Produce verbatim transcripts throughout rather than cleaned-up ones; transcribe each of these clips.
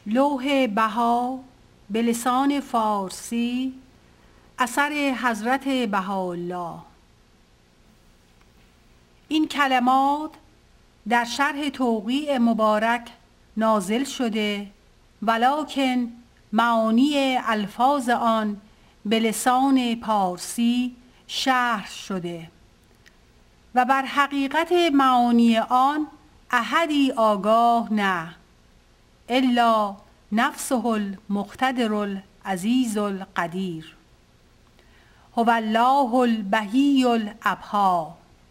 لوح بها به لسان فارسی اثر حضرت بهاءالله. این کلمات در شرح توقیع مبارک نازل شده، ولکن معانی الفاظ آن به لسان پارسی شرح شده و بر حقیقت معانی آن احدی آگاه نه الا نفسه المقتدر العزیز القدیر. هو الله البهی الابهی.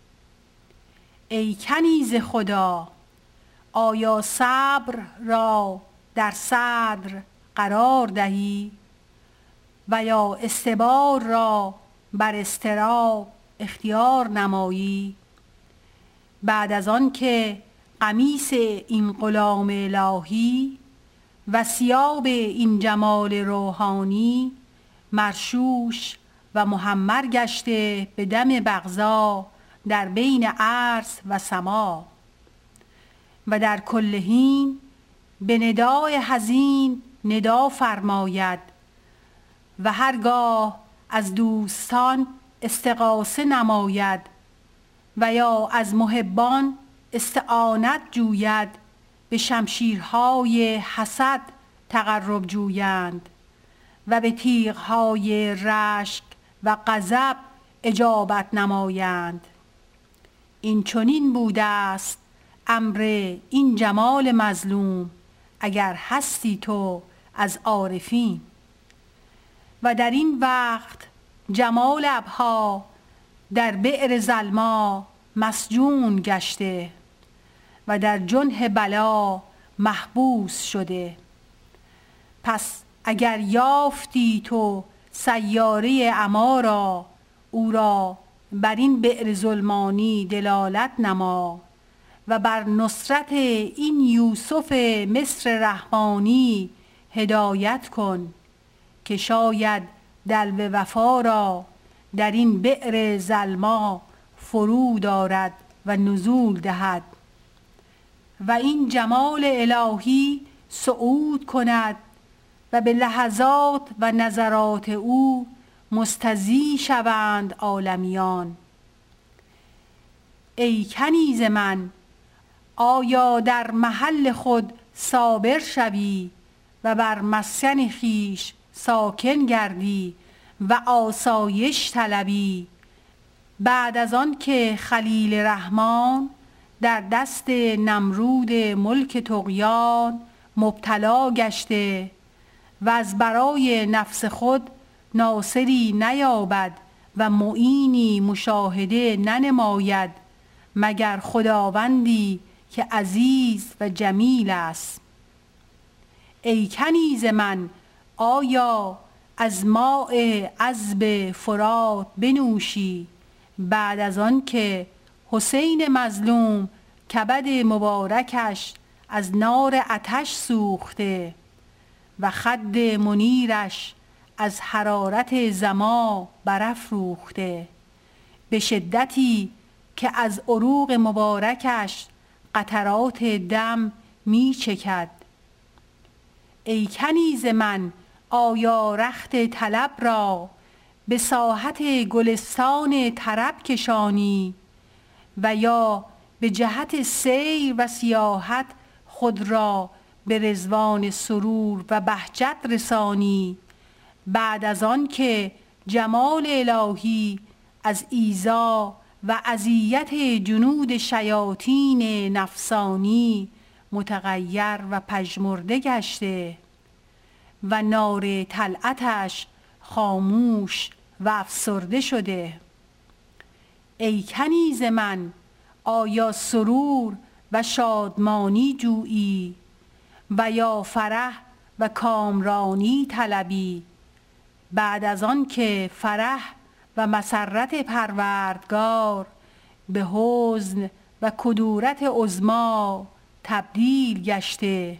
ای کنیز خدا، آیا صبر را در صدر قرار دهی و یا استبار را بر اضطراب اختیار نمایی؟ بعد از آن که قمیص این غلام الهی و ثیاب این جمال روحانی مرشوش و محمر گشته به دم بغضا در بین ارض و سما و در کل حین به ندای حزین ندا فرماید و هرگاه از دوستان استغاثه نماید و یا از محبان استعانت جوید، به شمشیرهای حسد تقرب جویند و به تیغهای رشک و غضب اجابت نمایند. این چنین بوده است امر این جمال مظلوم، اگر هستی تو از عارفین. و در این وقت جمال ابها در بئر ظلما مسجون گشته و در جنح بلا محبوس شده. پس اگر یافتی تو سیاره عمی را، او را بر این بئر ظلمانی دلالت نما و بر نصرت این یوسف مصر رحمانی هدایت کن که شاید دلو وفا را در این بئر ظلما فرود آرد و نزول دهد و این جمال الهی صعود کند و به لحظات و نظرات او مستضی شوند عالمیان. ای کنیز من، آیا در محل خود صابر شوی و بر مسکن خویش ساکن گردی و آسایش طلبی، بعد از آن که خلیل رحمان در دست نمرود ملک طغیان مبتلا گشته و از برای نفس خود ناصری نیابد و معینی مشاهده ننماید مگر خداوندی که عزیز و جمیل است. ای کنیز من، آیا از ماء عذب فرات بنوشی بعد از آن که حسین مظلوم کبد مبارکش از نار آتش سوخته و خد منیرش از حرارت زما برافروخته، به شدتی که از عروق مبارکش قطرات دم می چکد. ای کنیز من، آیا رخت طلب را به ساحت گلستان طرب کشانی و یا به جهت سیر و سیاحت خود را به رضوان سرور و بهجت رسانی، بعد از آن که جمال الهی از ایذا و اذیت جنود شیاطین نفسانی متغیر و پژمرده گشته و نار طلعتش خاموش و افسرده شده؟ ای کنیز من، آیا سرور و شادمانی جویی و یا فرح و کامرانی طلبی، بعد از آن که فرح و مسرت پروردگار به حزن و کدورت عظما تبدیل گشته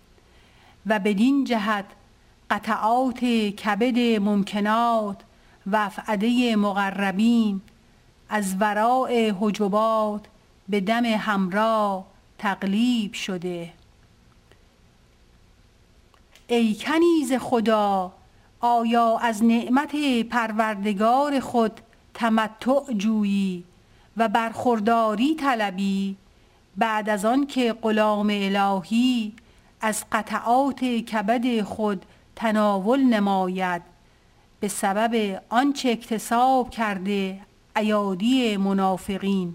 و بدین جهت قطعات کبد ممکنات و افعده مقربین از وراء حجبات به دم حمرا تقلیب شده. ای کنیز خدا، آیا از نعمت پروردگار خود تمتع جویی و برخورداری طلبی بعد از آن که غلام الهی از قطعات کبد خود تناول نماید به سبب آنچه اکتساب کرده ایادی منافقین؟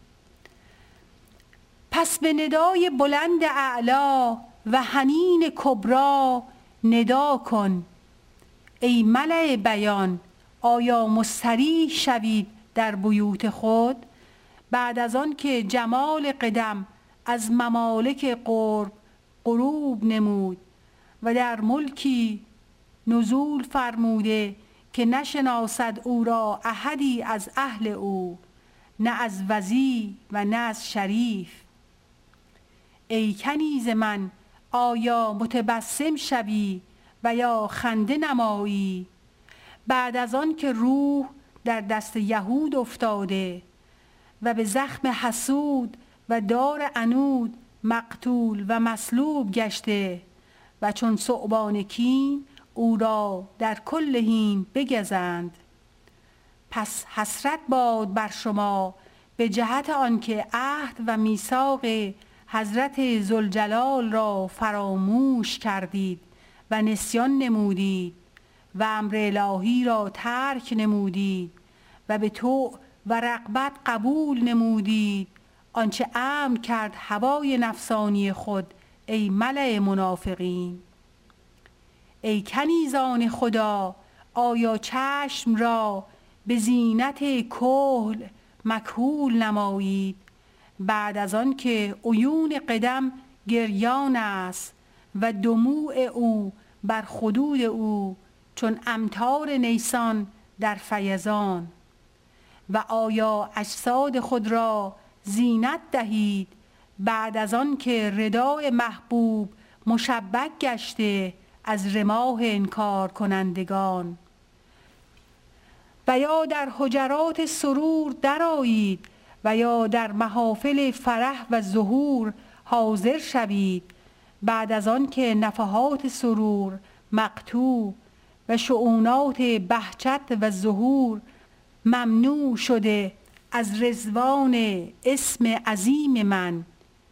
پس به ندای بلند اعلا و حنین کبرا ندا کن. ای ملأ بیان، آیا مستریح شوید در بیوت خود بعد از آن که جمال قدم از ممالک قرب غروب نمود و در ملکی نزول فرموده که نشناسد او را احدی از اهل او، نه از وضیع و نه از شریف؟ ای کنیز من، آیا متبسم شوی و یا خنده نمایی بعد از آن که روح در دست یهود افتاده و به زخم حسود و دار عنود مقتول و مصلوب گشته و چون ثعبان کین او را در کل حین بگزند؟ پس حسرت باد بر شما به جهت آنکه عهد و میثاق حضرت ذوالجلال را فراموش کردید و نسیان نمودید و امر الهی را ترک نمودید و به طوع و رغبت قبول نمودید آنچه امر کرد هوای نفسانی خود. ای ملأ منافقین، ای کنیزان خدا، آیا چشم را به زینت کحل مکحول نمایید بعد از آن که عیون قدم گریان است و دموع او بر خدود او چون امطار نیسان در فیضان؟ و آیا اجساد خود را زینت دهید بعد از آن که ردای محبوب مشبک گشته از رماح انکار کنندگان؟ و یا در حجرات سرور درآیید و یا در محافل فرح و ظهور حاضر شوید بعد از آن که نفحات سرور مقطوع و شؤونات بهجت و ظهور ممنوع شده از رضوان اسم عظیم من؟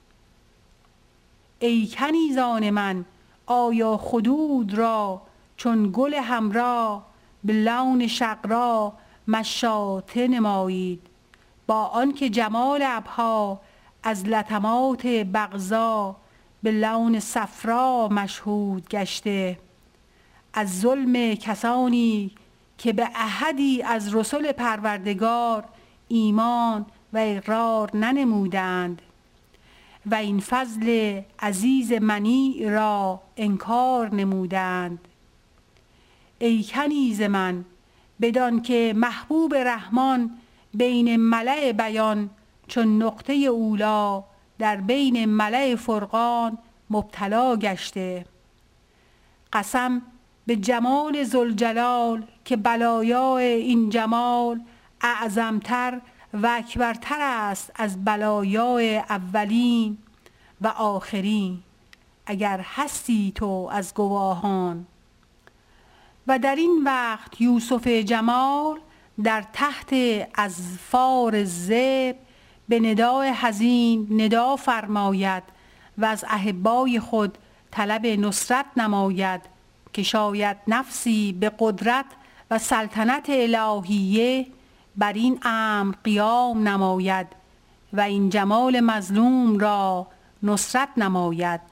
ای کنیزان من، آیا خدود را چون گل حمرا به لون شقرا مشاطه نمایید با آنکه جمال ابرها از لطمات بغضا به لون صفرا مشهود گشته؟ از ظلم کسانی که به احدی از رسل پروردگار ایمان و اقرار ننمودند و این فضل عزیز منیع را انکار نمودند. ای کنیز من، بدان که محبوب رحمان بین ملأ بیان چون نقطه اولا در بین ملأ فرقان مبتلا گشته. قسم به جمال ذوالجلال که بلایای این جمال اعظمتر و اکبرتر است از بلایای اولین و آخرین، اگر هستی تو از گواهان. و در این وقت یوسف جمال در تحت اظفار ذئب به ندای حزین ندا فرماید و از احبای خود طلب نصرت نماید که شاید نفسی به قدرت و سلطنت الهیه بر این امر قیام نماید و این جمال مظلوم را نصرت نماید.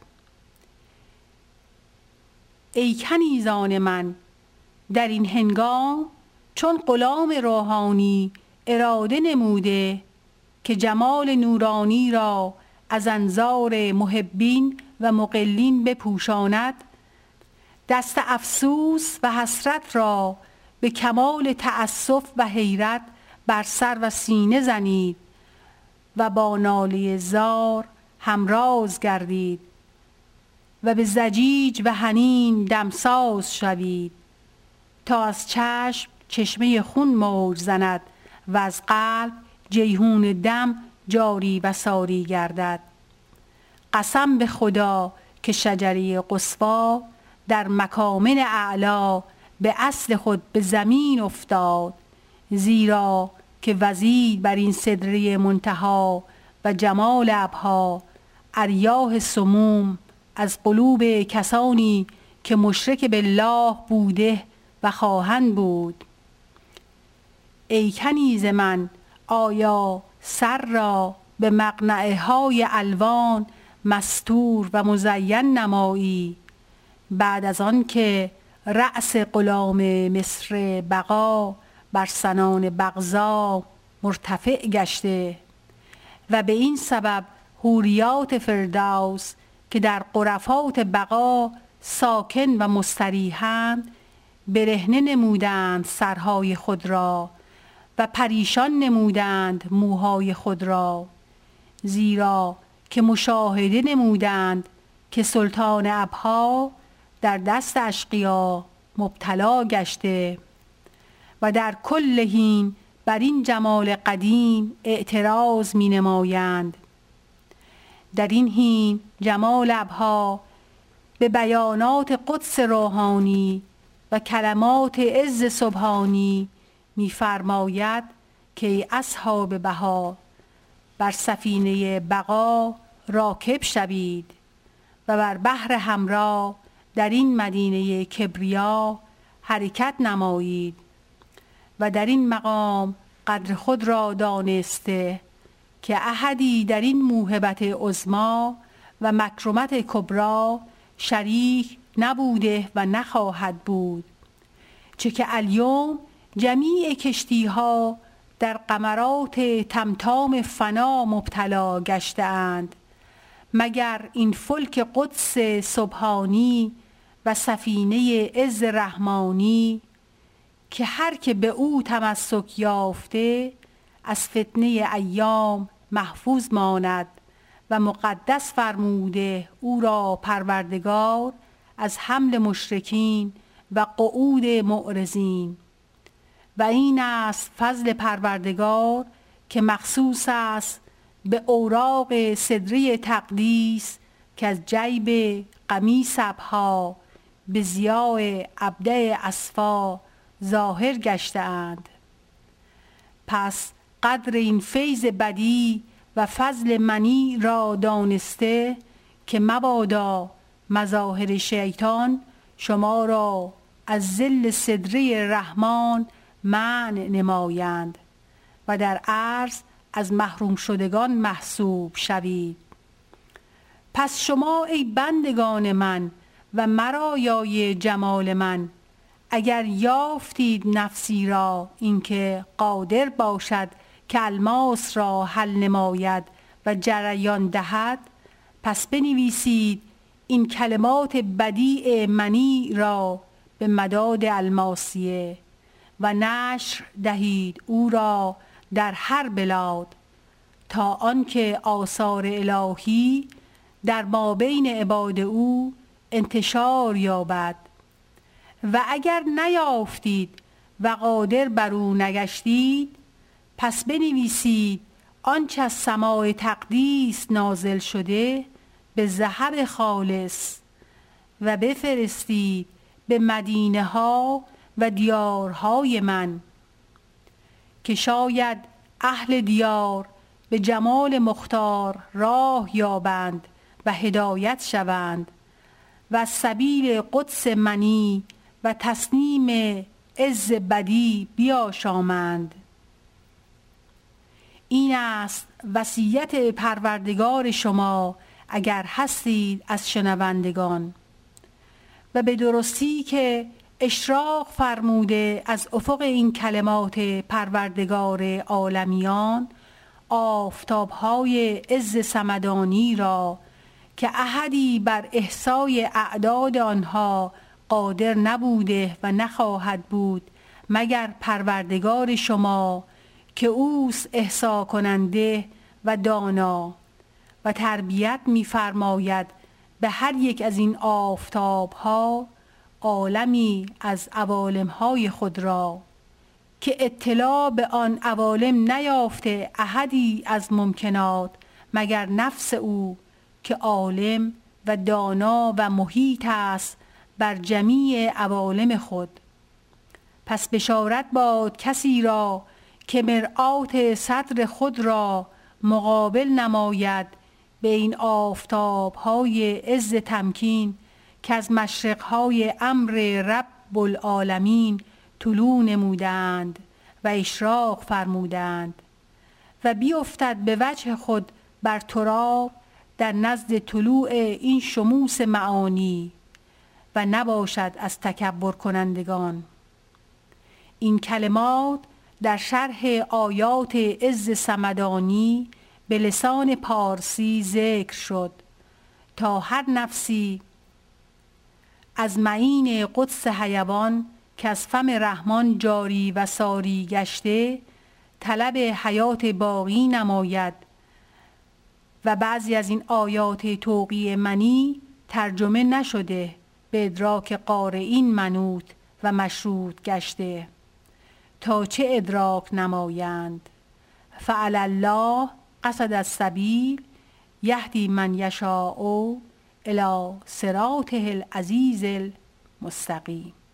ای کنیزان من، در این هنگام چون غلام روحانی اراده نموده که جمال نورانی را از انظار محبین و مقلین بپوشاند، دست افسوس و حسرت را به کمال تأسف و حیرت بر سر و سینه زنید و با ناله زار همراز گردید و به ضجیج و حنین دمساز شوید تا از چشم چشمه خون موج زند و از قلب جیحون دم جاری و ساری گردد. قسم به خدا که شجره قصوا در مکامن اعلا به اصل خود به زمین افتاد. زیرا که وزید بر این سدره منتها و جمال ابها اریاح سموم از قلوب کسانی که مشرک بالله بوده و خواهند بود. ای کنیز من، آیا سر را به مقنعه های الوان مستور و مزین نمایی بعد از آن که رأس غلام مصر بقا بر سنان بغضا مرتفع گشته و به این سبب حوریات فردوس که در غرفات بقا ساکن و مستریحند برهنه نمودند سرهای خود را و پریشان نمودند موهای خود را، زیرا که مشاهده نمودند که سلطان ابها در دست اشقیا مبتلا گشته و در کل حین بر این جمال قدیم اعتراض می نمایند. در این حین جمال ابها به بیانات قدس روحانی و کلمات عز سبحانی می فرماید که ای اصحاب بها بر سفینه بقا راکب شوید و بر بحر حمرا در این مدینه کبریا حرکت نمایید و در این مقام قدر خود را دانسته که احدی در این موهبت عظما و مکرمت کبرا شریک نبوده و نخواهد بود، چه که الیوم جمیع کشتی ها در قمرات تمتام فنا مبتلا گشته‌اند مگر این فلک قدس سبحانی و سفینه عز رحمانی که هر که به او تمسک یافته از فتنه ایام محفوظ ماند و مقدس فرموده او را پروردگار از حمل مشرکین و قعود معرضین. و این است فضل پروردگار که مخصوص است به اوراق سدره تقدیس که از جیب قمیص ابها به ضیاء ابدع اصفا ظاهر گشته‌اند. پس قدر این فیض بدی و فضل منی را دانسته که مبادا مظاهر شیطان شما را از ظل سدره رحمان منع نمایند و در عرض از محروم شدگان محسوب شوید. پس شما ای بندگان من و مرایای جمال من، اگر یافتید نفسی را اینکه قادر باشد که الماس را حل نماید و جریان دهد، پس بنویسید این کلمات بدیع منی را به مداد الماسیه و نشر دهید او را در هر بلاد تا آنکه آثار الهی در مابین عباد او انتشار یابد. و اگر نیافتید و قادر بر او نگشتید، پس بنویسید آنچه از سماع تقدیس نازل شده به ذهب خالص و بفرستید به مدینه ها و دیارهای من که شاید اهل دیار به جمال مختار راه یابند و هدایت شوند و از سبیل قدس منی و تسنیم عز بدی بیاشامند. این است وصیت پروردگار شما اگر هستید از شنوندگان. و به درستی که اشراق فرموده از افق این کلمات پروردگار عالمیان آفتاب‌های عز صمدانی را که احدی بر احصای اعداد آنها قادر نبوده و نخواهد بود مگر پروردگار شما که اوست احصا کننده و دانا و تربیت می‌فرماید به هر یک از این آفتاب‌ها عالمی از عوالم‌های خود را که اطلاع به آن عوالم نیافته احدی از ممکنات مگر نفس او که عالم و دانا و محیط است بر جمیع عوالم خود. پس بشارت باد کسی را که مرآت صدر خود را مقابل نماید به این آفتاب های عز تمکین که از مشرق های امر رب العالمین طلوع نمودند و اشراق فرمودند و بیفتد به وجه خود بر تراب در نزد طلوع این شموس معانی و نباشد از تکبر کنندگان. این کلمات در شرح آیات عز صمدانی به لسان پارسی ذکر شد تا هر نفسی از معین قدس حیوان که از فم رحمان جاری و ساری گشته طلب حیات باقی نماید و بعضی از این آیات توقیع منی ترجمه نشده به ادراک قارئین منوط و مشروط گشته تا چه ادراک نمایند. فعلی الله قصد السبیل یهدی من یشاء الی صراطه العزیز المستقیم.